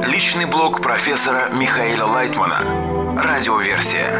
Личный блог профессора Михаила Лайтмана. Радиоверсия.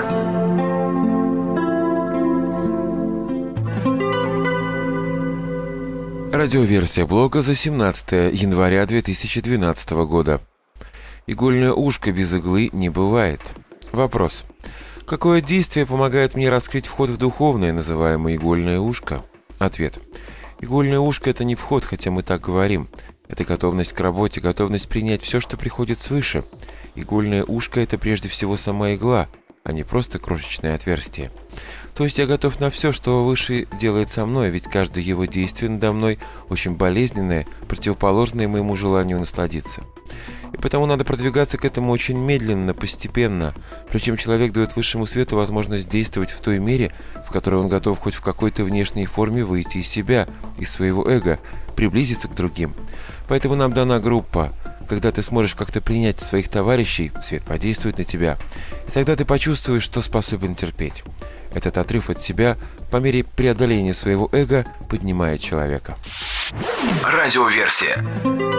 Радиоверсия блога за 17 января 2012 года. Игольное ушко без иглы не бывает. Вопрос. Какое действие помогает мне раскрыть вход в духовное, называемое игольное ушко? Ответ. Игольное ушко – это не вход, хотя мы так говорим. Это готовность к работе, готовность принять все, что приходит свыше. Игольное ушко – это прежде всего сама игла, а не просто крошечное отверстие. То есть я готов на все, что Выше делает со мной, ведь каждое его действие надо мной очень болезненное, противоположное моему желанию насладиться. И потому надо продвигаться к этому очень медленно, постепенно. Причем человек дает высшему свету возможность действовать в той мере, в которой он готов хоть в какой-то внешней форме выйти из себя, из своего эго, приблизиться к другим. Поэтому нам дана группа. Когда ты сможешь как-то принять своих товарищей, свет подействует на тебя, и тогда ты почувствуешь, что способен терпеть. Этот отрыв от себя по мере преодоления своего эго поднимает человека. Радиоверсия.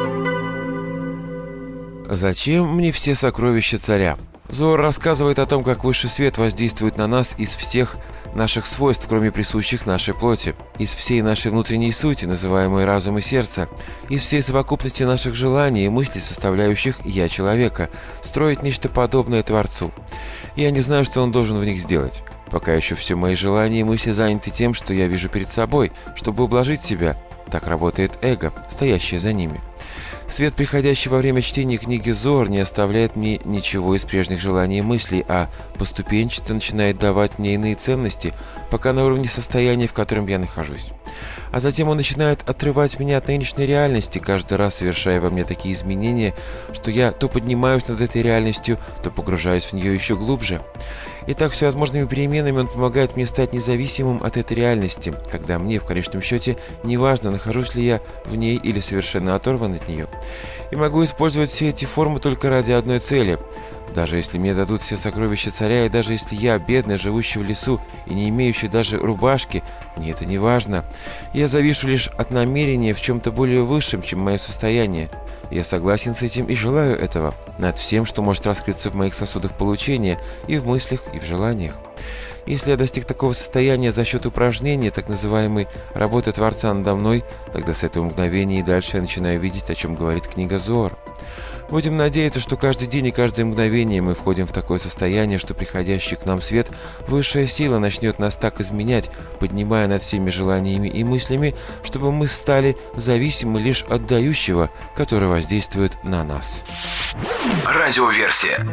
Зачем мне все сокровища царя? Зоар рассказывает о том, как высший свет воздействует на нас из всех наших свойств, кроме присущих нашей плоти, из всей нашей внутренней сути, называемой разум и сердце, из всей совокупности наших желаний и мыслей, составляющих «я» человека, строить нечто подобное Творцу. Я не знаю, что он должен в них сделать. Пока еще все мои желания и мысли заняты тем, что я вижу перед собой, чтобы ублажить себя. Так работает эго, стоящее за ними. Свет, приходящий во время чтения книги Зоар, не оставляет мне ничего из прежних желаний и мыслей, а поступенчато начинает давать мне иные ценности, пока на уровне состояния, в котором я нахожусь. А затем он начинает отрывать меня от нынешней реальности, каждый раз совершая во мне такие изменения, что я то поднимаюсь над этой реальностью, то погружаюсь в нее еще глубже. И так всевозможными переменами он помогает мне стать независимым от этой реальности, когда мне, в конечном счете, неважно, нахожусь ли я в ней или совершенно оторван от нее. И могу использовать все эти формы только ради одной цели. Даже если мне дадут все сокровища царя, и даже если я, бедный, живущий в лесу и не имеющий даже рубашки, мне это не важно. Я завишу лишь от намерения в чем-то более высшем, чем мое состояние. Я согласен с этим и желаю этого над всем, что может раскрыться в моих сосудах получения, и в мыслях, и в желаниях. Если я достиг такого состояния за счет упражнения, так называемой работы Творца надо мной, тогда с этого мгновения и дальше я начинаю видеть, о чем говорит книга Зоар. Будем надеяться, что каждый день и каждое мгновение мы входим в такое состояние, что приходящий к нам свет, высшая сила начнет нас так изменять, поднимая над всеми желаниями и мыслями, чтобы мы стали зависимы лишь от дающего, который воздействует на нас. Радиоверсия.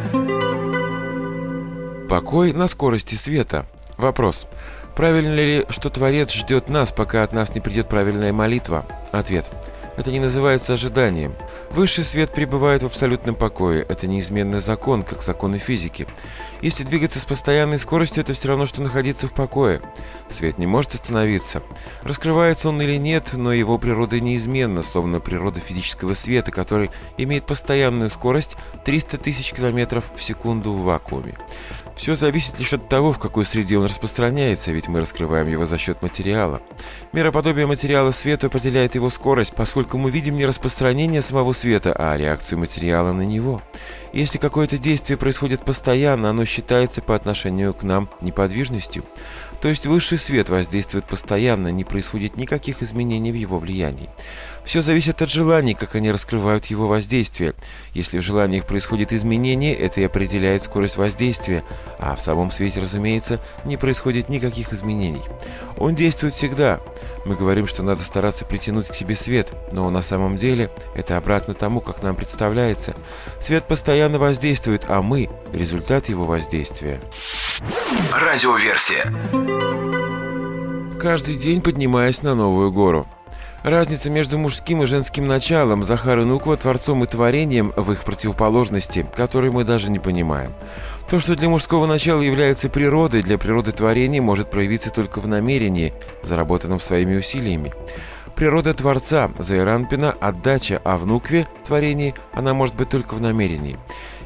Покой на скорости света. Вопрос. Правильно ли, что Творец ждет нас, пока от нас не придет правильная молитва? Ответ. Это не называется ожиданием. Высший свет пребывает в абсолютном покое. Это неизменный закон, как законы физики. Если двигаться с постоянной скоростью, это все равно, что находиться в покое. Свет не может остановиться. Раскрывается он или нет, но его природа неизменна, словно природа физического света, который имеет постоянную скорость 300 тысяч километров в секунду в вакууме. Все зависит лишь от того, в какой среде он распространяется, ведь мы раскрываем его за счет материала. Мироподобие материала свету определяет его скорость, поскольку мы видим не распространение самого света, а реакцию материала на него. Если какое-то действие происходит постоянно, оно считается по отношению к нам неподвижностью. То есть высший свет воздействует постоянно, не происходит никаких изменений в его влиянии. Все зависит от желаний, как они раскрывают его воздействие. Если в желаниях происходит изменение, это и определяет скорость воздействия, а в самом свете, разумеется, не происходит никаких изменений. Он действует всегда. Мы говорим, что надо стараться притянуть к себе свет, но на самом деле это обратно тому, как нам представляется. Свет постоянно воздействует, а мы – результат его воздействия. Радиоверсия. Каждый день поднимаясь на новую гору. Разница между мужским и женским началом, Захар Инуква, Творцом и Творением в их противоположности, которой мы даже не понимаем. То, что для мужского начала является природой, для природы творения может проявиться только в намерении, заработанном своими усилиями. Природа Творца, Заиранпина, отдача, а в Нукве, творении, она может быть только в намерении.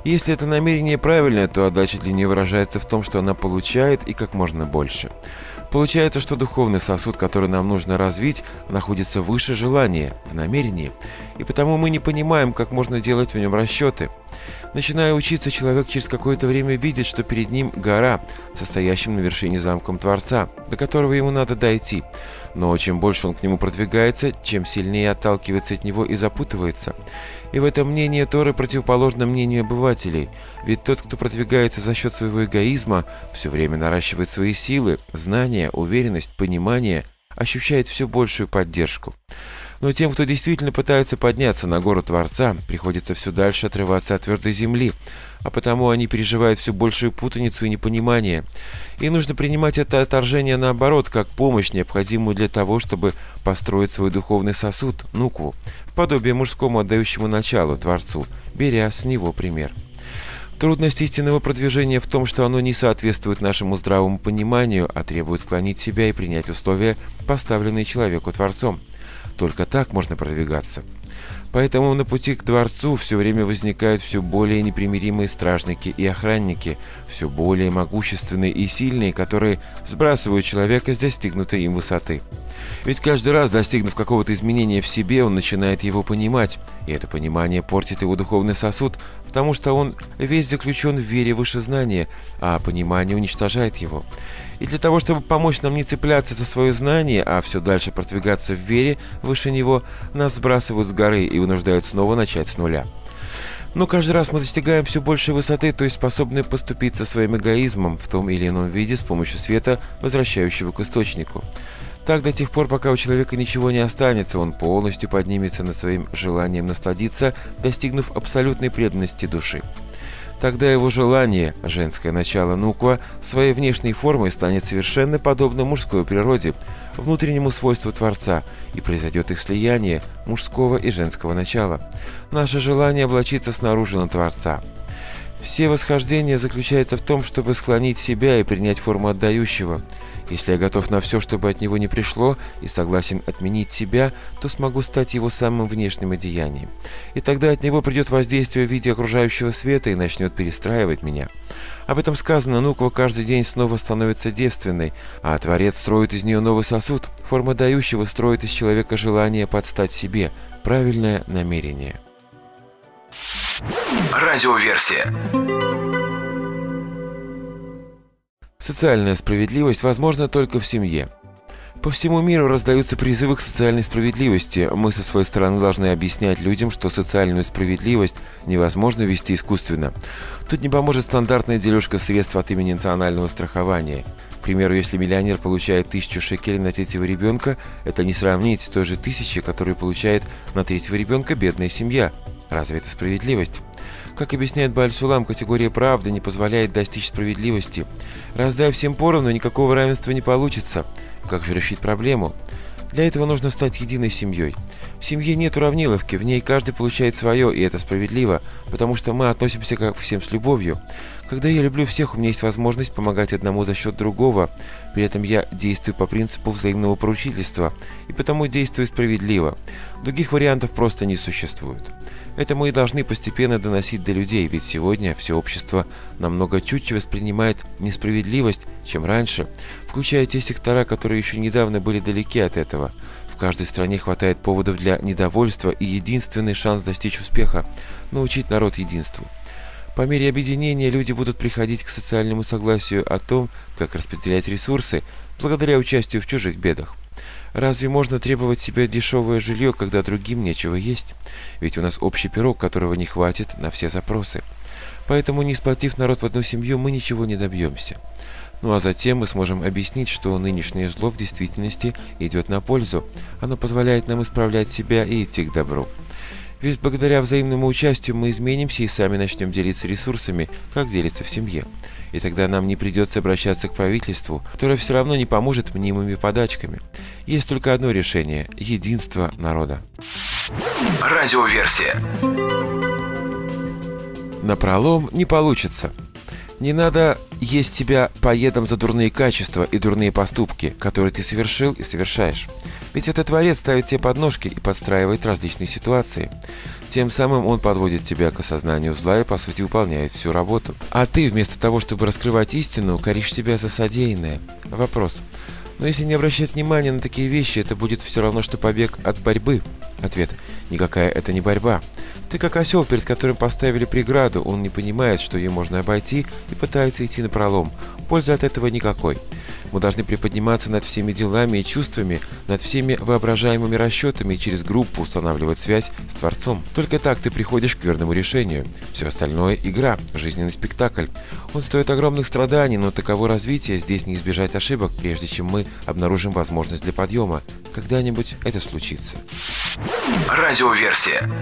Если это намерение правильное, то отдача для нее выражается в том, что она получает и как можно больше. Получается, что духовный сосуд, который нам нужно развить, находится выше желания, в намерении, и потому мы не понимаем, как можно делать в нем расчеты. Начиная учиться, человек через какое-то время видит, что перед ним гора, состоящая на вершине замком Творца, до которого ему надо дойти. Но чем больше он к нему продвигается, чем сильнее отталкивается от него и запутывается. И в этом мнение Торы противоположно мнению обывателей. Ведь тот, кто продвигается за счет своего эгоизма, все время наращивает свои силы, знания, уверенность, понимание, ощущает все большую поддержку. Но тем, кто действительно пытается подняться на гору Творца, приходится все дальше отрываться от твердой земли, а потому они переживают все большую путаницу и непонимание. И нужно принимать это отторжение наоборот, как помощь, необходимую для того, чтобы построить свой духовный сосуд, нукву, в подобие мужскому отдающему началу, Творцу, беря с него пример. Трудность истинного продвижения в том, что оно не соответствует нашему здравому пониманию, а требует склонить себя и принять условия, поставленные человеку Творцом. Только так можно продвигаться. Поэтому на пути к Творцу все время возникают все более непримиримые стражники и охранники, все более могущественные и сильные, которые сбрасывают человека с достигнутой им высоты. Ведь каждый раз, достигнув какого-то изменения в себе, он начинает его понимать, и это понимание портит его духовный сосуд, потому что он весь заключен в вере выше знания, а понимание уничтожает его. И для того, чтобы помочь нам не цепляться за свое знание, а все дальше продвигаться в вере выше него, нас сбрасывают с горы и вынуждают снова начать с нуля. Но каждый раз мы достигаем все большей высоты, то есть способны поступиться своим эгоизмом в том или ином виде с помощью света, возвращающего к источнику. Так до тех пор, пока у человека ничего не останется, он полностью поднимется над своим желанием насладиться, достигнув абсолютной преданности души. Тогда его желание, женское начало нуква, своей внешней формой станет совершенно подобно мужской природе, внутреннему свойству Творца, и произойдет их слияние мужского и женского начала. Наше желание облачиться снаружи на Творца. Все восхождения заключаются в том, чтобы склонить себя и принять форму отдающего. Если я готов на все, чтобы от него не пришло, и согласен отменить себя, то смогу стать его самым внешним одеянием. И тогда от него придет воздействие в виде окружающего света и начнет перестраивать меня. Об этом сказано: нуква каждый день снова становится девственной, а Творец строит из нее новый сосуд. Форма дающего строит из человека желание подстать себе, правильное намерение. Радиоверсия. Социальная справедливость возможна только в семье. По всему миру раздаются призывы к социальной справедливости. Мы со своей стороны должны объяснять людям, что социальную справедливость невозможно вести искусственно. Тут не поможет стандартная дележка средств от имени национального страхования. К примеру, если миллионер получает 1000 шекелей на третьего ребенка, это не сравнить с той же 1000, которую получает на третьего ребенка бедная семья. Разве это справедливость? Как объясняет Бааль Сулам, категория правды не позволяет достичь справедливости. Раздай всем поровну, никакого равенства не получится. Как же решить проблему? Для этого нужно стать единой семьей. В семье нет уравниловки, в ней каждый получает свое, и это справедливо, потому что мы относимся ко всем с любовью. Когда я люблю всех, у меня есть возможность помогать одному за счет другого. При этом я действую по принципу взаимного поручительства, и потому действую справедливо. Других вариантов просто не существует. Это мы и должны постепенно доносить до людей, ведь сегодня все общество намного чутьче воспринимает несправедливость, чем раньше, включая те сектора, которые еще недавно были далеки от этого. В каждой стране хватает поводов для недовольства, и единственный шанс достичь успеха – научить народ единству. По мере объединения люди будут приходить к социальному согласию о том, как распределять ресурсы, благодаря участию в чужих бедах. Разве можно требовать себе дешевое жилье, когда другим нечего есть? Ведь у нас общий пирог, которого не хватит на все запросы. Поэтому, не сплотив народ в одну семью, мы ничего не добьемся. Ну а затем мы сможем объяснить, что нынешнее зло в действительности идет на пользу. Оно позволяет нам исправлять себя и идти к добру. Ведь благодаря взаимному участию мы изменимся и сами начнем делиться ресурсами, как делиться в семье. И тогда нам не придется обращаться к правительству, которое все равно не поможет мнимыми подачками. Есть только одно решение – единство народа. Радиоверсия. Напролом не получится. Не надо есть себя поедом за дурные качества и дурные поступки, которые ты совершил и совершаешь. Ведь этот Творец ставит тебе подножки и подстраивает различные ситуации. Тем самым он подводит тебя к осознанию зла и, по сути, выполняет всю работу. А ты, вместо того, чтобы раскрывать истину, коришь себя за содеянное. Вопрос. Но если не обращать внимания на такие вещи, это будет все равно, что побег от борьбы. Ответ. Никакая это не борьба. Ты как осел, перед которым поставили преграду, он не понимает, что ее можно обойти, и пытается идти напролом. Пользы от этого никакой. Мы должны приподниматься над всеми делами и чувствами, над всеми воображаемыми расчетами и через группу устанавливать связь с Творцом. Только так ты приходишь к верному решению. Все остальное – игра, жизненный спектакль. Он стоит огромных страданий, но таково развитие, здесь не избежать ошибок, прежде чем мы обнаружим возможность для подъема. Когда-нибудь это случится. Радиоверсия.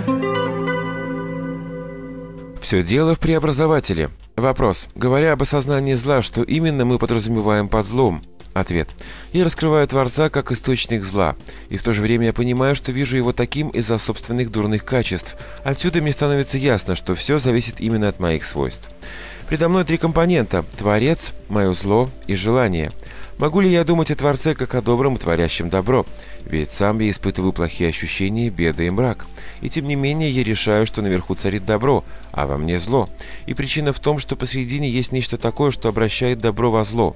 Все дело в преобразователе. Вопрос. Говоря об осознании зла, что именно мы подразумеваем под злом? Ответ. Я раскрываю Творца как источник зла, и в то же время я понимаю, что вижу его таким из-за собственных дурных качеств. Отсюда мне становится ясно, что все зависит именно от моих свойств. Предо мной три компонента – Творец, мое зло и желание. Могу ли я думать о Творце как о добром и творящем добро? Ведь сам я испытываю плохие ощущения, беды и мрак. И тем не менее я решаю, что наверху царит добро, а во мне зло. И причина в том, что посредине есть нечто такое, что обращает добро во зло.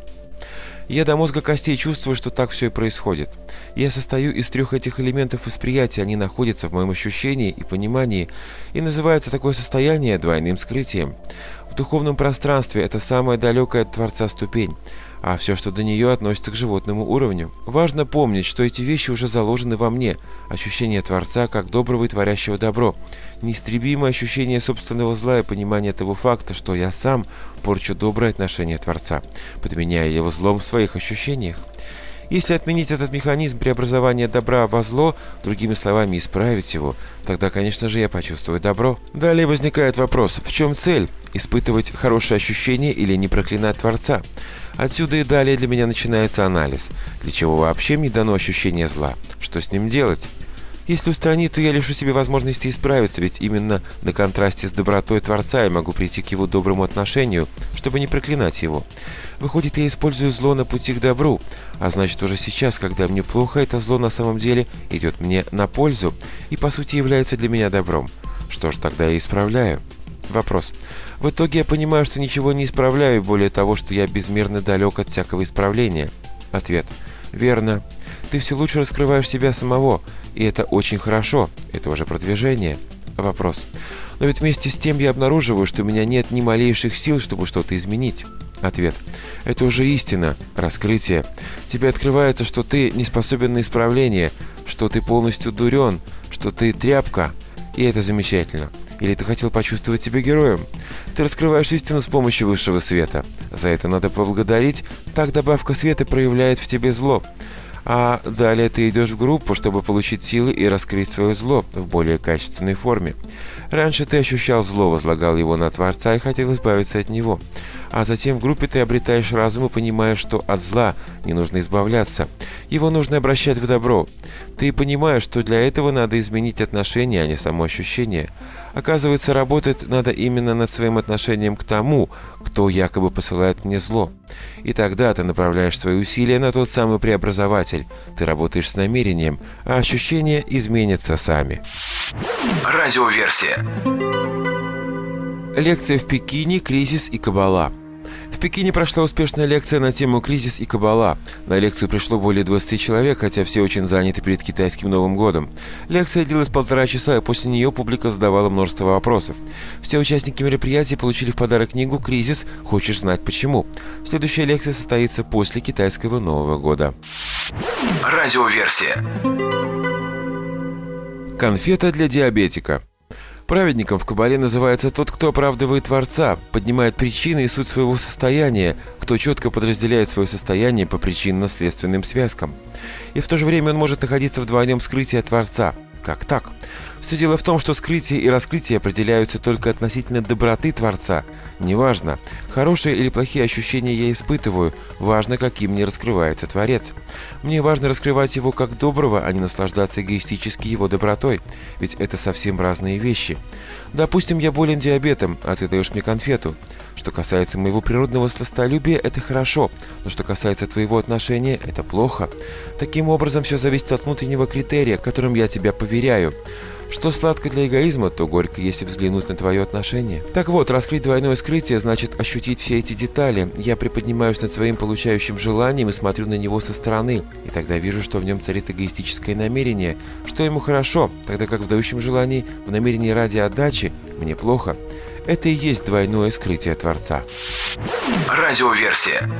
Я до мозга костей чувствую, что так все и происходит. Я состою из трех этих элементов восприятия, они находятся в моем ощущении и понимании, и называется такое состояние двойным скрытием. В духовном пространстве это самая далекая от Творца ступень, а все, что до нее, относится к животному уровню. Важно помнить, что эти вещи уже заложены во мне. Ощущение Творца как доброго и творящего добро. Неистребимое ощущение собственного зла и понимание того факта, что я сам порчу доброе отношение Творца, подменяя его злом в своих ощущениях. Если отменить этот механизм преобразования добра во зло, другими словами, исправить его, тогда, конечно же, я почувствую добро. Далее возникает вопрос, в чем цель? Испытывать хорошие ощущения или не проклинать Творца? Отсюда и далее для меня начинается анализ. Для чего вообще мне дано ощущение зла? Что с ним делать? Если устранить, то я лишу себе возможности исправиться, ведь именно на контрасте с добротой Творца я могу прийти к его доброму отношению, чтобы не проклинать его. Выходит, я использую зло на пути к добру, а значит уже сейчас, когда мне плохо, это зло на самом деле идет мне на пользу и по сути является для меня добром. Что ж, тогда я исправляю. Вопрос. В итоге я понимаю, что ничего не исправляю, более того, что я безмерно далек от всякого исправления. Ответ. Верно. Ты все лучше раскрываешь себя самого, и это очень хорошо, это уже продвижение. Вопрос. Но ведь вместе с тем я обнаруживаю, что у меня нет ни малейших сил, чтобы что-то изменить. Ответ. Это уже истина, раскрытие. Тебе открывается, что ты не способен на исправление, что ты полностью дурен, что ты тряпка, и это замечательно. Или ты хотел почувствовать себя героем? Ты раскрываешь истину с помощью высшего света. За это надо поблагодарить, так добавка света проявляет в тебе зло. А далее ты идешь в группу, чтобы получить силы и раскрыть свое зло в более качественной форме. Раньше ты ощущал зло, возлагал его на Творца и хотел избавиться от него. А затем в группе ты обретаешь разум и понимаешь, что от зла не нужно избавляться. Его нужно обращать в добро. Ты понимаешь, что для этого надо изменить отношение, а не само ощущение. Оказывается, работать надо именно над своим отношением к тому, кто якобы посылает мне зло. И тогда ты направляешь свои усилия на тот самый преобразователь. Ты работаешь с намерением, а ощущения изменятся сами. Радиоверсия. Лекция в Пекине «Кризис и Каббала». В Пекине прошла успешная лекция на тему «Кризис и Каббала». На лекцию пришло более 20 человек, хотя все очень заняты перед китайским Новым годом. Лекция длилась 1,5 часа, и после нее публика задавала множество вопросов. Все участники мероприятия получили в подарок книгу «Кризис. Хочешь знать почему?». Следующая лекция состоится после китайского Нового года. Радиоверсия. Конфета для диабетика. Праведником в Каббале называется тот, кто оправдывает Творца, поднимает причины и суть своего состояния, кто четко подразделяет свое состояние по причинно-следственным связкам. И в то же время он может находиться в двойном скрытии от Творца. Как так? Все дело в том, что скрытие и раскрытие определяются только относительно доброты Творца. Неважно, хорошие или плохие ощущения я испытываю, важно, каким мне раскрывается Творец. Мне важно раскрывать его как доброго, а не наслаждаться эгоистически его добротой, ведь это совсем разные вещи. Допустим, я болен диабетом, а ты даешь мне конфету. Что касается моего природного сластолюбия, это хорошо, но что касается твоего отношения, это плохо. Таким образом, все зависит от внутреннего критерия, которым я тебя поверяю. Что сладко для эгоизма, то горько, если взглянуть на твое отношение. Так вот, раскрыть двойное скрытие значит ощутить все эти детали. Я приподнимаюсь над своим получающим желанием и смотрю на него со стороны. И тогда вижу, что в нем царит эгоистическое намерение, что ему хорошо, тогда как в дающем желании, в намерении ради отдачи, мне плохо. Это и есть двойное скрытие Творца. Радиоверсия.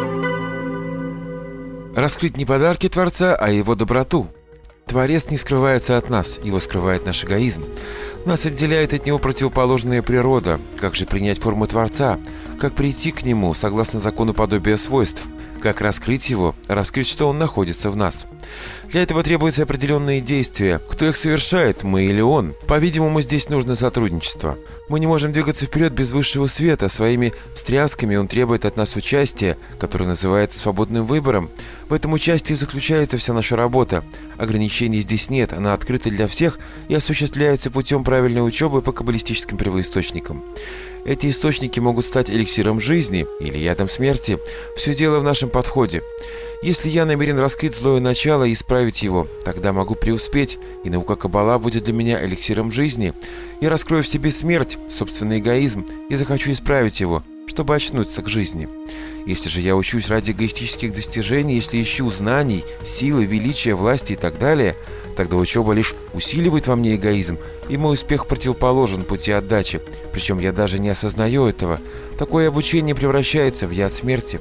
Раскрыть не подарки Творца, а его доброту. Творец не скрывается от нас, его скрывает наш эгоизм. Нас отделяет от него противоположная природа. Как же принять форму Творца? Как прийти к нему, согласно закону подобия свойств? Как раскрыть его? Раскрыть, что он находится в нас. Для этого требуются определенные действия. Кто их совершает, мы или он? По-видимому, здесь нужно сотрудничество. Мы не можем двигаться вперед без высшего света. Своими встрясками он требует от нас участия, которое называется свободным выбором. В этом участии заключается вся наша работа. Ограничений здесь нет, она открыта для всех и осуществляется путем правильной учебы по каббалистическим первоисточникам. Эти источники могут стать эликсиром жизни или ядом смерти. Все дело в нашем подходе. Если я намерен раскрыть злое начало и исправить его, тогда могу преуспеть, и наука Каббала будет для меня эликсиром жизни. Я раскрою в себе смерть, собственный эгоизм, и захочу исправить его, чтобы очнуться к жизни. Если же я учусь ради эгоистических достижений, если ищу знаний, силы, величия, власти и так далее, тогда учеба лишь усиливает во мне эгоизм, и мой успех противоположен пути отдачи. Причем я даже не осознаю этого. Такое обучение превращается в яд смерти.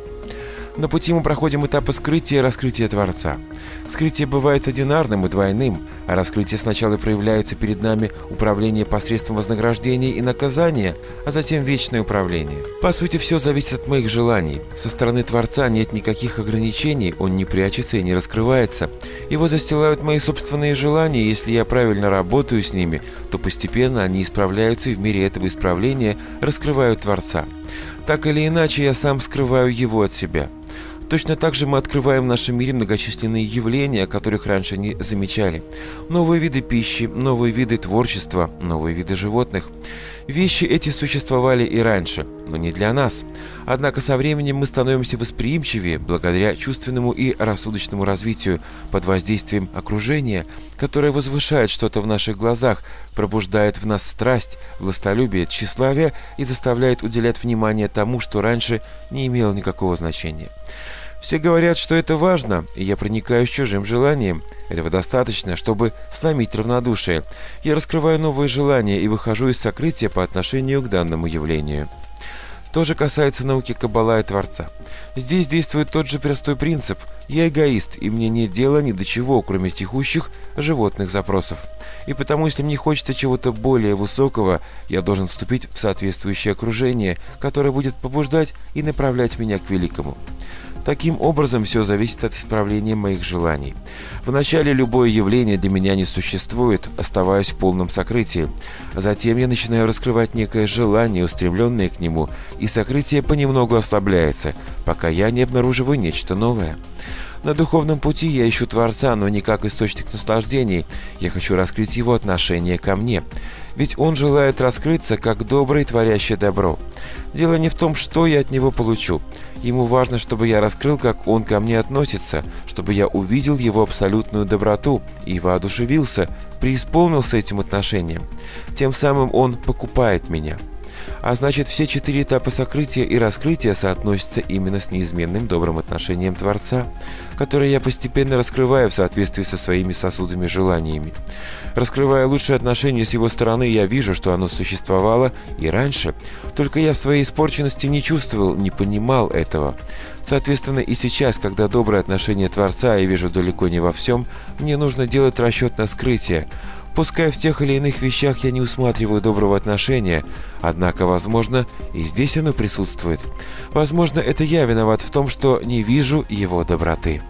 На пути мы проходим этапы скрытия и раскрытия Творца. Скрытие бывает одинарным и двойным, а раскрытие сначала проявляется перед нами управление посредством вознаграждения и наказания, а затем вечное управление. По сути, все зависит от моих желаний. Со стороны Творца нет никаких ограничений, он не прячется и не раскрывается. Его застилают мои собственные желания, и если я правильно работаю с ними, то постепенно они исправляются и в мере этого исправления раскрывают Творца. Так или иначе, я сам скрываю его от себя. Точно так же мы открываем в нашем мире многочисленные явления, которых раньше не замечали. Новые виды пищи, новые виды творчества, новые виды животных. Вещи эти существовали и раньше, но не для нас. Однако со временем мы становимся восприимчивее благодаря чувственному и рассудочному развитию под воздействием окружения, которое возвышает что-то в наших глазах, пробуждает в нас страсть, властолюбие, тщеславие и заставляет уделять внимание тому, что раньше не имело никакого значения. Все говорят, что это важно, и я проникаюсь чужим желанием. Этого достаточно, чтобы сломить равнодушие. Я раскрываю новые желания и выхожу из сокрытия по отношению к данному явлению. То же касается науки Каббала и Творца. Здесь действует тот же простой принцип. Я эгоист, и мне нет дела ни до чего, кроме текущих животных запросов. И потому, если мне хочется чего-то более высокого, я должен вступить в соответствующее окружение, которое будет побуждать и направлять меня к великому. Таким образом, все зависит от исправления моих желаний. Вначале любое явление для меня не существует, оставаясь в полном сокрытии. Затем я начинаю раскрывать некое желание, устремленное к нему, и сокрытие понемногу ослабляется, пока я не обнаруживаю нечто новое. На духовном пути я ищу Творца, но не как источник наслаждений. Я хочу раскрыть его отношение ко мне. Ведь он желает раскрыться как добрый, творящий добро. Дело не в том, что я от него получу. Ему важно, чтобы я раскрыл, как он ко мне относится, чтобы я увидел его абсолютную доброту и воодушевился, преисполнился этим отношением. Тем самым он покупает меня. А значит, все 4 этапа сокрытия и раскрытия соотносятся именно с неизменным добрым отношением Творца, которое я постепенно раскрываю в соответствии со своими сосудами желаниями. Раскрывая лучшие отношения с его стороны, я вижу, что оно существовало и раньше, только я в своей испорченности не чувствовал, не понимал этого. Соответственно, и сейчас, когда доброе отношение Творца я вижу далеко не во всем, мне нужно делать расчет на скрытие. Пускай в тех или иных вещах я не усматриваю доброго отношения, однако, возможно, и здесь оно присутствует. Возможно, это я виноват в том, что не вижу его доброты.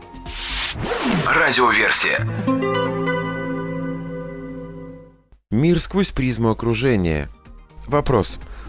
Радиоверсия. Мир сквозь призму окружения. Вопрос.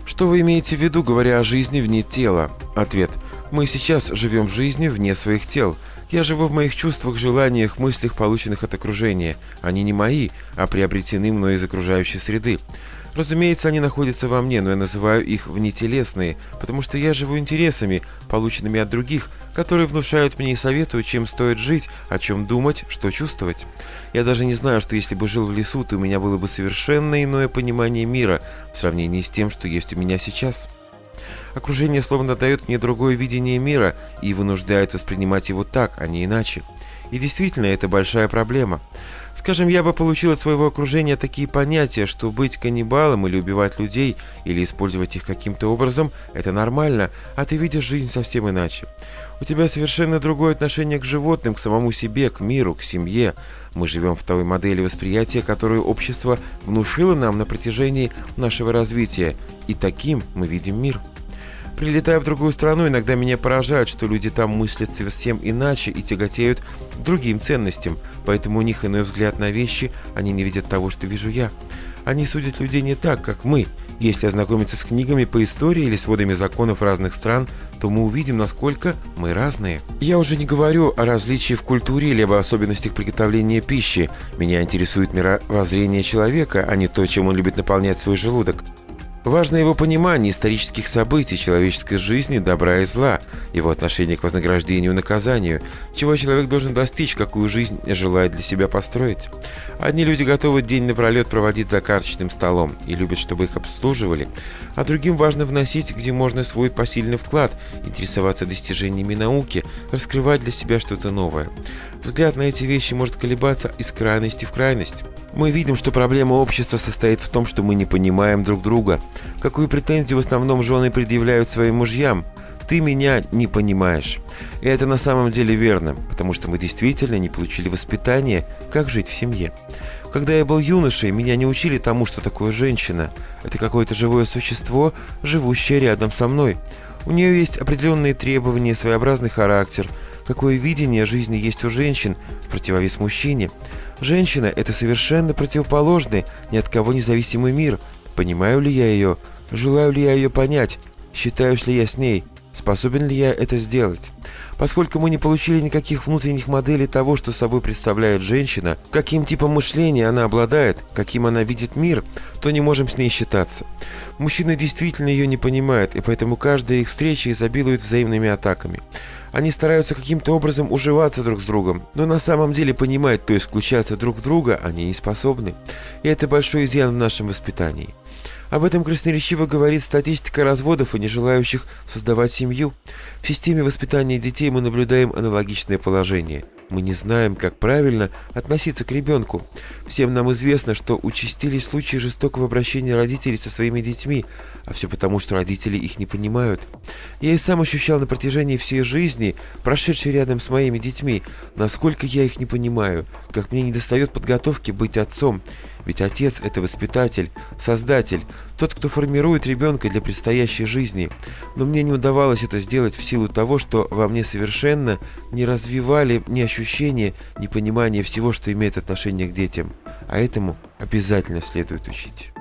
Что вы имеете в виду, говоря о жизни вне тела? Ответ. Мы сейчас живем в жизни вне своих тел. Я живу в моих чувствах, желаниях, мыслях, полученных от окружения. Они не мои, а приобретены мной из окружающей среды. Разумеется, они находятся во мне, но я называю их внетелесные, потому что я живу интересами, полученными от других, которые внушают мне и советуют, чем стоит жить, о чем думать, что чувствовать. Я даже не знаю, что если бы жил в лесу, то у меня было бы совершенно иное понимание мира в сравнении с тем, что есть у меня сейчас. Окружение словно дает мне другое видение мира и вынуждает воспринимать его так, а не иначе. И действительно, это большая проблема. Скажем, я бы получил от своего окружения такие понятия, что быть каннибалом или убивать людей, или использовать их каким-то образом – это нормально, а ты видишь жизнь совсем иначе. У тебя совершенно другое отношение к животным, к самому себе, к миру, к семье. Мы живем в той модели восприятия, которую общество внушило нам на протяжении нашего развития, и таким мы видим мир. Прилетая в другую страну, иногда меня поражает, что люди там мыслят совсем иначе и тяготеют к другим ценностям, поэтому у них иной взгляд на вещи, они не видят того, что вижу я. Они судят людей не так, как мы. Если ознакомиться с книгами по истории или сводами законов разных стран, то мы увидим, насколько мы разные. Я уже не говорю о различии в культуре или об особенностях приготовления пищи. Меня интересует мировоззрение человека, а не то, чем он любит наполнять свой желудок. Важно его понимание исторических событий, человеческой жизни, добра и зла, его отношение к вознаграждению и наказанию, чего человек должен достичь, какую жизнь желает для себя построить. Одни люди готовы день напролет проводить за карточным столом и любят, чтобы их обслуживали, а другим важно вносить, где можно, свой посильный вклад, интересоваться достижениями науки, раскрывать для себя что-то новое. Взгляд на эти вещи может колебаться из крайности в крайность. Мы видим, что проблема общества состоит в том, что мы не понимаем друг друга. Какую претензию в основном жены предъявляют своим мужьям? Ты меня не понимаешь. И это на самом деле верно, потому что мы действительно не получили воспитания, как жить в семье. Когда я был юношей, меня не учили тому, что такое женщина. Это какое-то живое существо, живущее рядом со мной. У нее есть определенные требования, своеобразный характер. Какое видение жизни есть у женщин в противовес мужчине. Женщина – это совершенно противоположный, ни от кого независимый мир. Понимаю ли я ее? Желаю ли я ее понять? Считаюсь ли я с ней? Способен ли я это сделать? Поскольку мы не получили никаких внутренних моделей того, что собой представляет женщина, каким типом мышления она обладает, каким она видит мир, то не можем с ней считаться. Мужчины действительно ее не понимают, и поэтому каждая их встреча изобилует взаимными атаками. Они стараются каким-то образом уживаться друг с другом, но на самом деле понимать, то есть включаться друг в друга, они не способны. И это большой изъян в нашем воспитании. Об этом красноречиво говорит статистика разводов и не желающих создавать семью. В системе воспитания детей мы наблюдаем аналогичное положение. Мы не знаем, как правильно относиться к ребенку. Всем нам известно, что участились случаи жестокого обращения родителей со своими детьми, а все потому, что родители их не понимают. Я и сам ощущал на протяжении всей жизни, прошедшей рядом с моими детьми, насколько я их не понимаю, как мне недостает подготовки быть отцом. Ведь отец – это воспитатель, создатель, тот, кто формирует ребенка для предстоящей жизни. Но мне не удавалось это сделать в силу того, что во мне совершенно не развивали ни ощущения, ни понимания всего, что имеет отношение к детям. А этому обязательно следует учить.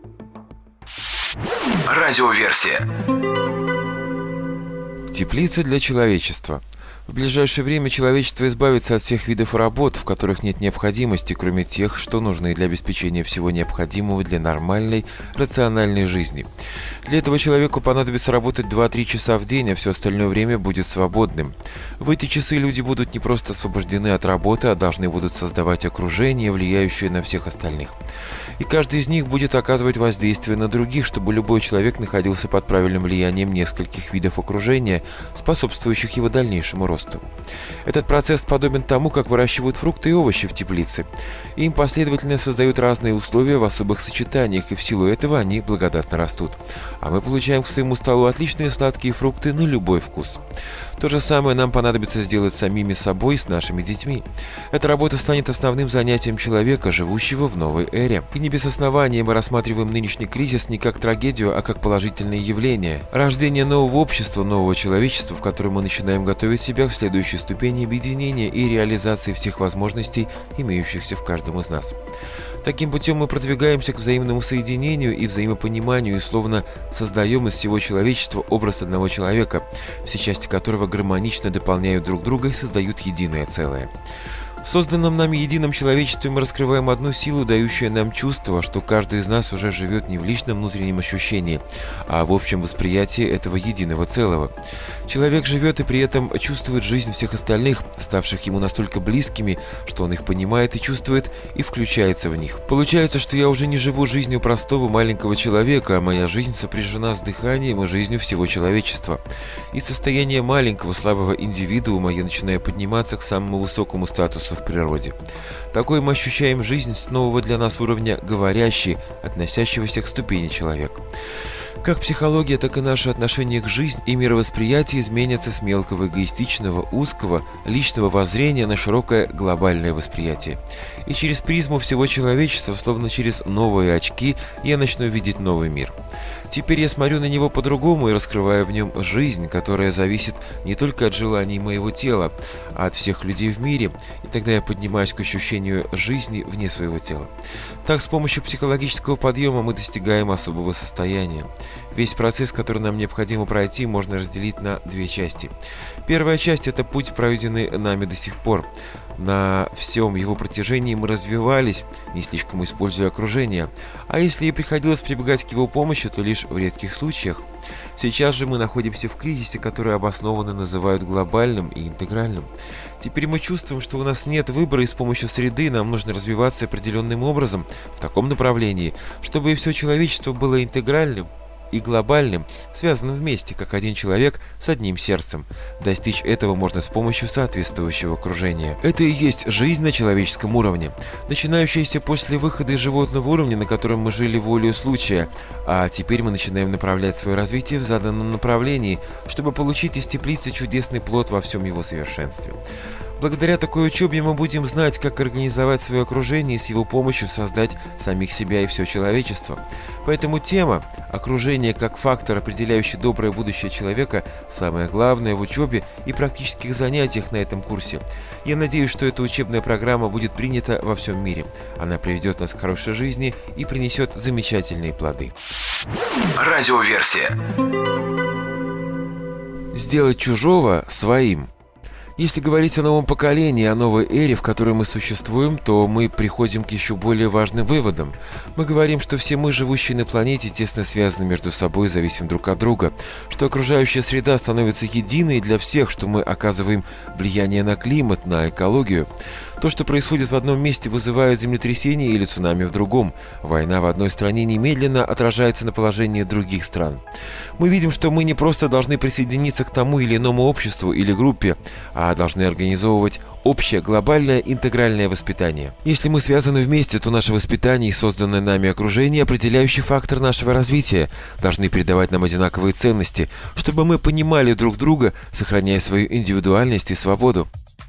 Радиоверсия. Теплица для человечества. В ближайшее время человечество избавится от всех видов работ, в которых нет необходимости, кроме тех, что нужны для обеспечения всего необходимого для нормальной, рациональной жизни. Для этого человеку понадобится работать 2-3 часа в день, а все остальное время будет свободным. В эти часы люди будут не просто освобождены от работы, а должны будут создавать окружение, влияющее на всех остальных. И каждый из них будет оказывать воздействие на других, чтобы любой человек находился под правильным влиянием нескольких видов окружения, способствующих его дальнейшему росту. Этот процесс подобен тому, как выращивают фрукты и овощи в теплице. Им последовательно создают разные условия в особых сочетаниях, и в силу этого они благодатно растут. А мы получаем к своему столу отличные сладкие фрукты на любой вкус. То же самое нам понадобится сделать самими собой с нашими детьми. Эта работа станет основным занятием человека, живущего в новой эре. И не без основания мы рассматриваем нынешний кризис не как трагедию, а как положительное явление. Рождение нового общества, нового человечества, в котором мы начинаем готовить себя себя в следующей ступени объединения и реализации всех возможностей, имеющихся в каждом из нас. Таким путем мы продвигаемся к взаимному соединению и взаимопониманию и словно создаем из всего человечества образ одного человека, все части которого гармонично дополняют друг друга и создают единое целое. В созданном нами едином человечестве мы раскрываем одну силу, дающую нам чувство, что каждый из нас уже живет не в личном внутреннем ощущении, а в общем восприятии этого единого целого. Человек живет и при этом чувствует жизнь всех остальных, ставших ему настолько близкими, что он их понимает и чувствует, и включается в них. Получается, что я уже не живу жизнью простого маленького человека, а моя жизнь сопряжена с дыханием и жизнью всего человечества. Из состояния маленького слабого индивидуума я начинаю подниматься к самому высокому статусу в природе. Такой мы ощущаем жизнь с нового для нас уровня говорящей, относящегося к ступени человека. Как психология, так и наше отношение к жизни и мировосприятие изменятся с мелкого эгоистичного, узкого, личного воззрения на широкое глобальное восприятие. И через призму всего человечества, словно через новые очки, я начну видеть новый мир. Теперь я смотрю на него по-другому и раскрываю в нем жизнь, которая зависит не только от желаний моего тела, а от всех людей в мире, и тогда я поднимаюсь к ощущению жизни вне своего тела. Так, с помощью психологического подъема мы достигаем особого состояния. Весь процесс, который нам необходимо пройти, можно разделить на две части. Первая часть – это путь, пройденный нами до сих пор. На всем его протяжении мы развивались, не слишком используя окружение, а если и приходилось прибегать к его помощи, то лишь в редких случаях. Сейчас же мы находимся в кризисе, который обоснованно называют глобальным и интегральным. Теперь мы чувствуем, что у нас нет выбора, и с помощью среды нам нужно развиваться определенным образом, в таком направлении, чтобы и все человечество было интегральным и глобальным, связанным вместе, как один человек с одним сердцем. Достичь этого можно с помощью соответствующего окружения. Это и есть жизнь на человеческом уровне, начинающаяся после выхода из животного уровня, на котором мы жили волею случая, а теперь мы начинаем направлять свое развитие в заданном направлении, чтобы получить из теплицы чудесный плод во всем его совершенстве. Благодаря такой учебе мы будем знать, как организовать свое окружение и с его помощью создать самих себя и все человечество. Поэтому тема «Окружение как фактор, определяющий доброе будущее человека» самое главное в учебе и практических занятиях на этом курсе. Я надеюсь, что эта учебная программа будет принята во всем мире. Она приведет нас к хорошей жизни и принесет замечательные плоды. Радиоверсия. Сделать чужого своим. Если говорить о новом поколении, о новой эре, в которой мы существуем, то мы приходим к еще более важным выводам. Мы говорим, что все мы, живущие на планете, тесно связаны между собой и зависим друг от друга, что окружающая среда становится единой для всех, что мы оказываем влияние на климат, на экологию. То, что происходит в одном месте, вызывает землетрясение или цунами в другом. Война в одной стране немедленно отражается на положении других стран. Мы видим, что мы не просто должны присоединиться к тому или иному обществу или группе, а должны организовывать общее глобальное интегральное воспитание. Если мы связаны вместе, то наше воспитание и созданное нами окружение, определяющий фактор нашего развития, должны передавать нам одинаковые ценности, чтобы мы понимали друг друга, сохраняя свою индивидуальность и свободу.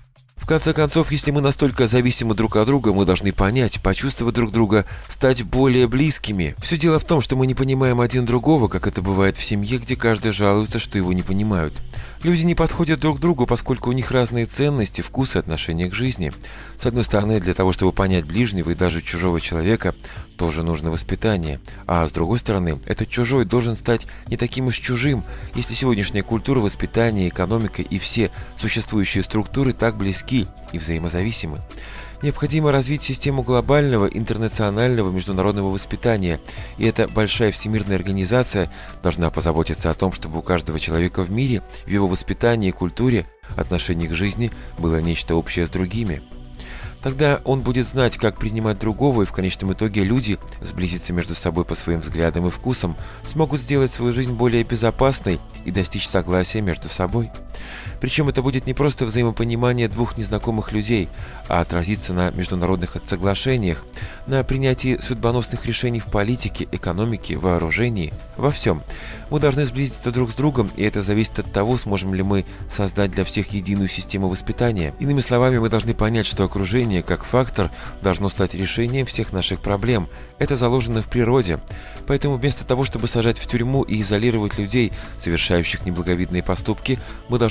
В конце концов, если мы настолько зависимы друг от друга, мы должны понять, почувствовать друг друга, стать более близкими. Все дело в том, что мы не понимаем один другого, как это бывает в семье, где каждый жалуется, что его не понимают. Люди не подходят друг другу, поскольку у них разные ценности, вкусы, отношения к жизни. С одной стороны, для того, чтобы понять ближнего и даже чужого человека, тоже нужно воспитание. А с другой стороны, этот чужой должен стать не таким уж чужим, если сегодняшняя культура, воспитание, экономика и все существующие структуры так близки и взаимозависимы. Необходимо развить систему глобального, интернационального, международного воспитания, и эта большая всемирная организация должна позаботиться о том, чтобы у каждого человека в мире, в его воспитании и культуре, отношении к жизни было нечто общее с другими. Тогда он будет знать, как принимать другого, и в конечном итоге люди сблизятся между собой по своим взглядам и вкусам, смогут сделать свою жизнь более безопасной и достичь согласия между собой. Причем это будет не просто взаимопонимание двух незнакомых людей, а отразится на международных соглашениях, на принятии судьбоносных решений в политике, экономике, вооружении, во всем. Мы должны сблизиться друг с другом, и это зависит от того, сможем ли мы создать для всех единую систему воспитания. Иными словами, мы должны понять, что окружение как фактор должно стать решением всех наших проблем. Это заложено в природе. Поэтому вместо того, чтобы сажать в тюрьму и изолировать людей, совершающих неблаговидные поступки, мы должны принудить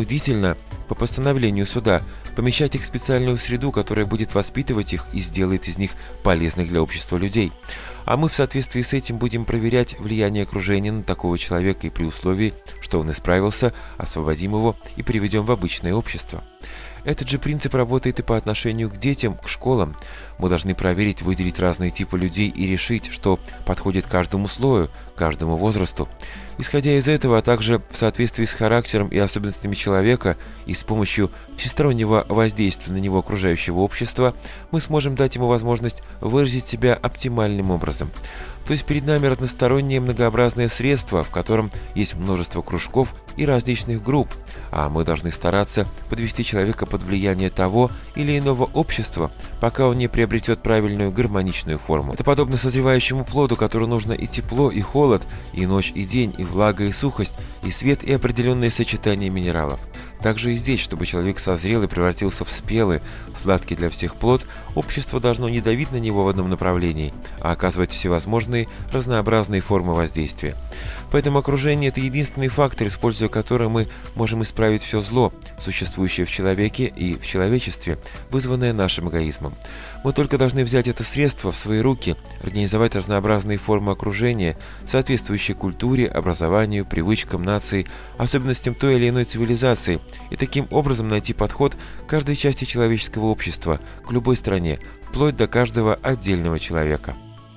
принудительно, по постановлению суда, помещать их в специальную среду, которая будет воспитывать их и сделает из них полезных для общества людей. А мы в соответствии с этим будем проверять влияние окружения на такого человека и при условии, что он исправился, освободим его и приведем в обычное общество. Этот же принцип работает и по отношению к детям, к школам. Мы должны проверить, выделить разные типы людей и решить, что подходит каждому слою, каждому возрасту. Исходя из этого, а также в соответствии с характером и особенностями человека и с помощью всестороннего воздействия на него окружающего общества, мы сможем дать ему возможность выразить себя оптимальным образом. То есть перед нами разностороннее многообразное средство, в котором есть множество кружков и различных групп, а мы должны стараться подвести человека под влияние того или иного общества, пока он не приобретет правильную гармоничную форму. Это подобно созревающему плоду, которому нужно и тепло, и холод, и ночь, и день, и влага, и сухость, и свет, и определенные сочетания минералов. Также и здесь, чтобы человек созрел и превратился в спелый, сладкий для всех плод, общество должно не давить на него в одном направлении, а оказывать всевозможные разнообразные формы воздействия. Поэтому окружение – это единственный фактор, используя который мы можем исправить все зло, существующее в человеке и в человечестве, вызванное нашим эгоизмом. Мы только должны взять это средство в свои руки, организовать разнообразные формы окружения, соответствующие культуре, образованию, привычкам нации, особенностям той или иной цивилизации, и таким образом найти подход к каждой части человеческого общества, к любой стране, вплоть до каждого отдельного человека.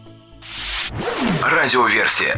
Радиоверсия.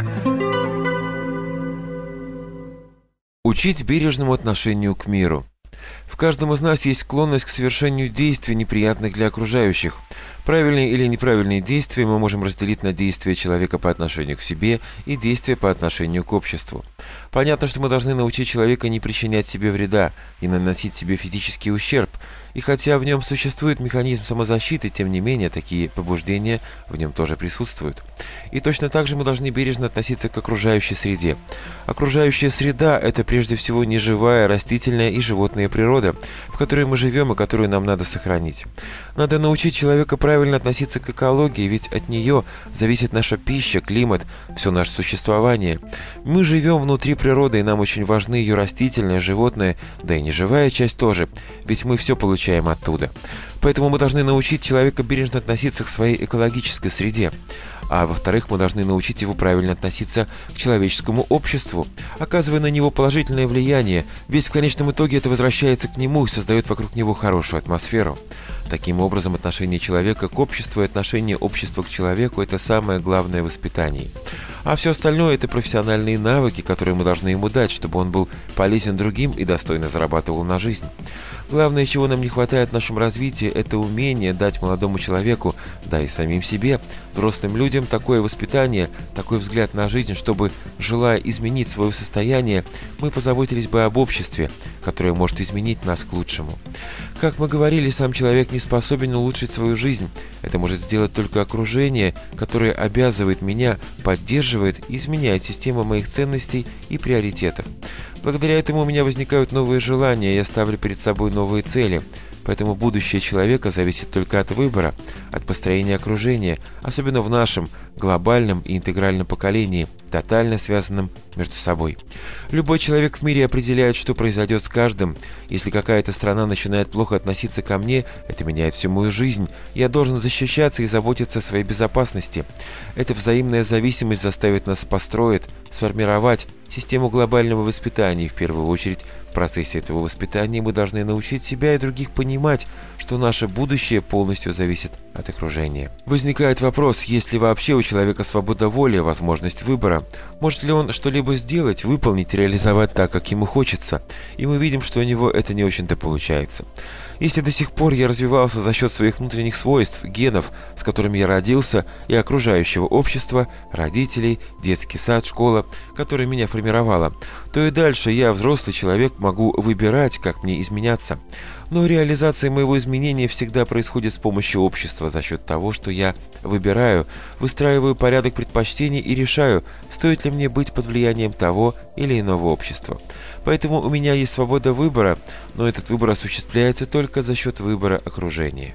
Учить бережному отношению к миру. В каждом из нас есть склонность к совершению действий, неприятных для окружающих. Правильные или неправильные действия мы можем разделить на действия человека по отношению к себе и действия по отношению к обществу. Понятно, что мы должны научить человека не причинять себе вреда, не наносить себе физический ущерб. И хотя в нем существует механизм самозащиты, тем не менее такие побуждения в нем тоже присутствуют. И точно так же мы должны бережно относиться к окружающей среде. Окружающая среда – это прежде всего неживая, растительная и животная природа, в которой мы живем и которую нам надо сохранить. Надо научить человека правильно относиться к экологии, ведь от нее зависит наша пища, климат, все наше существование. Мы живем внутри природы, и нам очень важны ее растительная, животная, да и неживая часть тоже, ведь мы все получаем оттуда. Поэтому мы должны научить человека бережно относиться к своей экологической среде. А во-вторых, мы должны научить его правильно относиться к человеческому обществу, оказывая на него положительное влияние, ведь в конечном итоге это возвращается к нему и создает вокруг него хорошую атмосферу. Таким образом, отношение человека к обществу и отношение общества к человеку – это самое главное воспитание. А все остальное – это профессиональные навыки, которые мы должны ему дать, чтобы он был полезен другим и достойно зарабатывал на жизнь. Главное, чего нам не хватает в нашем развитии – это умение дать молодому человеку, да и самим себе, взрослым людям, такое воспитание, такой взгляд на жизнь, чтобы, желая изменить свое состояние, мы позаботились бы об обществе, которое может изменить нас к лучшему. Как мы говорили, сам человек не способен улучшить свою жизнь. Это может сделать только окружение, которое обязывает меня, поддерживает и изменяет систему моих ценностей и приоритетов. Благодаря этому у меня возникают новые желания, я ставлю перед собой новые цели. Поэтому будущее человека зависит только от выбора, от построения окружения, особенно в нашем глобальном и интегральном поколении, тотально связанном между собой. Любой человек в мире определяет, что произойдет с каждым. Если какая-то страна начинает плохо относиться ко мне, это меняет всю мою жизнь. Я должен защищаться и заботиться о своей безопасности. Эта взаимная зависимость заставит нас построить, сформировать систему глобального воспитания. И в первую очередь в процессе этого воспитания мы должны научить себя и других понимать, что наше будущее полностью зависит от окружения. Возникает вопрос, есть ли вообще у человека свобода воли, возможность выбора? Может ли он что-либо сделать, выполнить, реализовать так, как ему хочется? И мы видим, что у него это не очень-то получается. Если до сих пор я развивался за счет своих внутренних свойств, генов, с которыми я родился, и окружающего общества, родителей, детский сад, школа, которая меня формировала, то и дальше я, взрослый человек, могу выбирать, как мне изменяться. Но реализация моего изменения всегда происходит с помощью общества, за счет того, что я выбираю, выстраиваю порядок предпочтений и решаю, стоит ли мне быть под влиянием того или иного общества. Поэтому у меня есть свобода выбора, но этот выбор осуществляется только за счет выбора окружения.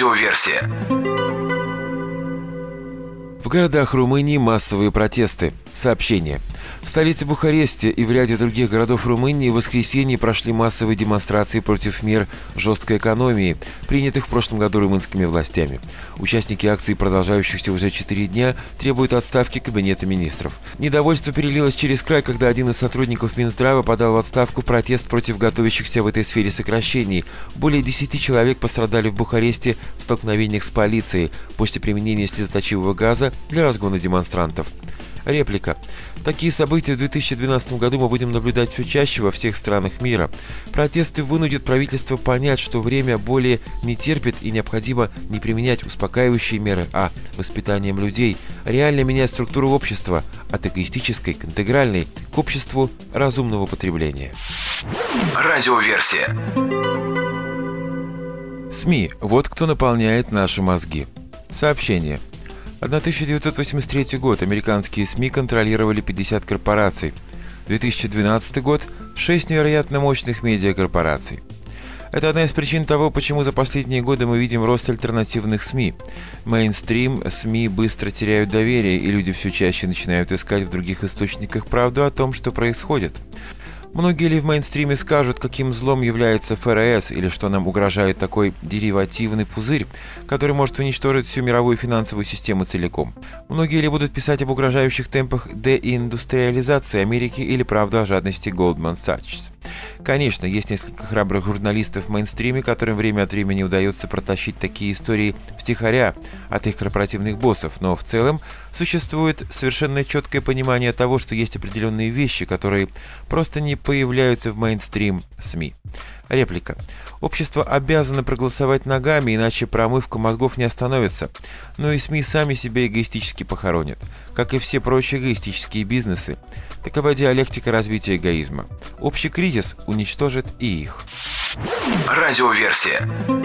Радиоверсия. В городах Румынии массовые протесты. Сообщение. В столице Бухаресте и в ряде других городов Румынии в воскресенье прошли массовые демонстрации против мер жесткой экономии, принятых в прошлом году румынскими властями. Участники акций, продолжающихся уже 4 дня, требуют отставки Кабинета министров. Недовольство перелилось через край, когда один из сотрудников Минздрава подал в отставку в протест против готовящихся в этой сфере сокращений. Более 10 человек пострадали в Бухаресте в столкновениях с полицией после применения слезоточивого газа для разгона демонстрантов. Реплика. Такие события в 2012 году мы будем наблюдать все чаще во всех странах мира. Протесты вынудят правительство понять, что время более не терпит и необходимо не применять успокаивающие меры, а воспитанием людей, реально менять структуру общества от эгоистической к интегральной, к обществу разумного потребления. Радиоверсия. СМИ. Вот кто наполняет наши мозги. Сообщение. 1983 год. Американские СМИ контролировали 50 корпораций. 2012 год. 6 невероятно мощных медиакорпораций. Это одна из причин того, почему за последние годы мы видим рост альтернативных СМИ. Мейнстрим СМИ быстро теряют доверие, и люди все чаще начинают искать в других источниках правду о том, что происходит. Многие ли в мейнстриме скажут, каким злом является ФРС, или что нам угрожает такой деривативный пузырь, который может уничтожить всю мировую финансовую систему целиком? Многие ли будут писать об угрожающих темпах деиндустриализации Америки или правду о жадности Goldman Sachs? Конечно, есть несколько храбрых журналистов в мейнстриме, которым время от времени удается протащить такие истории втихаря от их корпоративных боссов, но в целом существует совершенно четкое понимание того, что есть определенные вещи, которые просто не появляются в мейнстрим СМИ. Реплика. Общество обязано проголосовать ногами, иначе промывка мозгов не остановится. Но и СМИ сами себя эгоистически похоронят, как и все прочие эгоистические бизнесы. Такова диалектика развития эгоизма. Общий кризис уничтожит и их. Радиоверсия.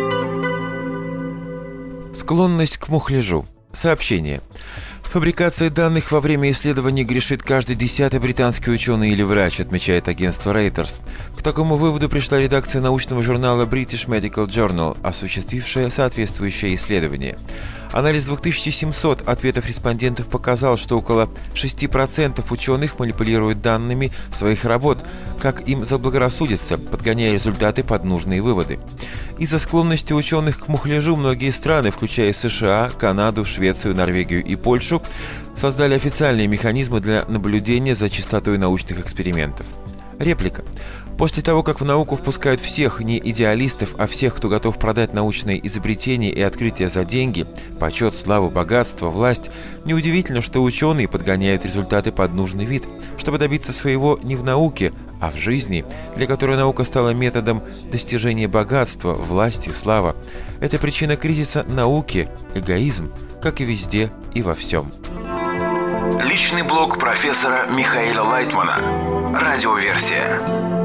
Склонность к мухляжу. Сообщение. Фабрикация данных во время исследований грешит каждый 10-й британский ученый или врач, отмечает агентство Reuters. К такому выводу пришла редакция научного журнала British Medical Journal, осуществившая соответствующее исследование. Анализ 2700 ответов респондентов показал, что около 6% ученых манипулируют данными своих работ, как им заблагорассудится, подгоняя результаты под нужные выводы. Из-за склонности ученых к мухляжу многие страны, включая США, Канаду, Швецию, Норвегию и Польшу, создали официальные механизмы для наблюдения за частотой научных экспериментов. Реплика. После того, как в науку впускают всех не идеалистов, а всех, кто готов продать научные изобретения и открытия за деньги, почет, славу, богатство, власть, неудивительно, что ученые подгоняют результаты под нужный вид, чтобы добиться своего не в науке, а в жизни, для которой наука стала методом достижения богатства, власти, славы. Это причина кризиса науки, эгоизм, как и везде и во всем. Личный блог профессора Михаила Лайтмана. Радиоверсия.